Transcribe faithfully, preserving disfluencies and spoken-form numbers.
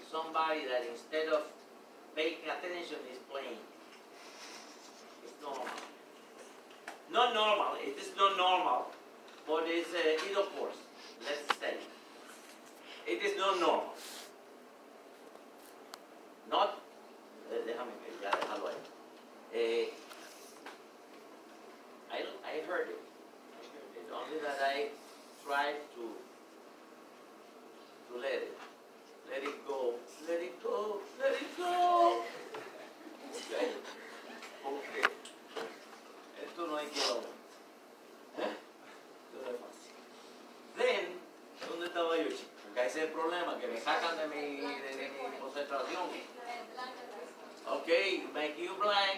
somebody that instead of paying attention is playing. It's normal. Not normal, it is not normal, but it's, uh, it occurs, let's say. It is not normal. Not, eh, déjame ya dejarlo ahí. Eh, I, I heard it. I heard it. Only that I tried to, to let it. Let it go. Let it go. Let it go. Okay. Okay. Esto no hay que hablar. ¿Eh? Esto no es fácil. Then, ¿dónde estaba yo, chico? Porque ese es el problema, que me sacan de mi, de, de mi concentración. Okay, make you blind.